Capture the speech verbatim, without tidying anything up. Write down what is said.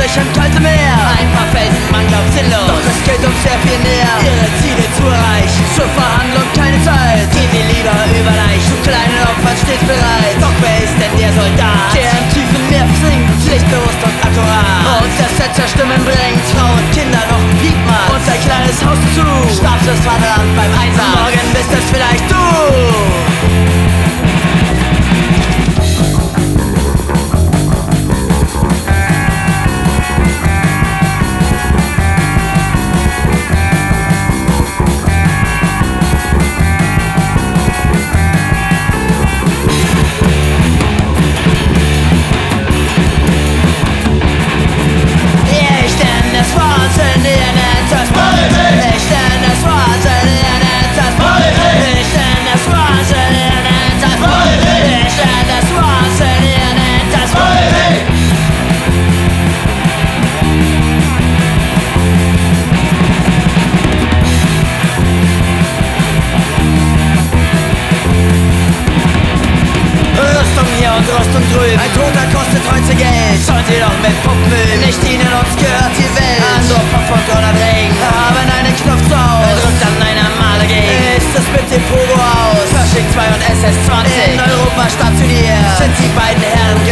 sich im kalten Meer. Ein paar Felsen, man glaubt sinnlos, doch es geht um sehr viel mehr. Ihre Ziele zu erreichen, zur Verhandlung keine Zeit. Gehen wir lieber über Leicht, zu kleinen Opfern stets bereit. Doch wer ist denn der Soldat, der im tiefen Meer versinkt, pflichtbewusst und akkurat und das Set zur Stimmen bringt? Frau und Kinder noch im Piepmaß und sein kleines Haus zu. Stabsches Vaterland beim Einsatz, morgen bist es vielleicht du. Und Rüstung drüben, ein Toter kostet heute Geld. Sollen sie doch mit Pumpen, nicht ihnen, uns gehört die Welt. Andere Pop und oder Regen haben einen Knopf drauf, er drückt an einer Male gegen. Ist es mit dem Pogo aus? Fasching zwei und S S zwanzig in Europa stationiert, sind die beiden Herren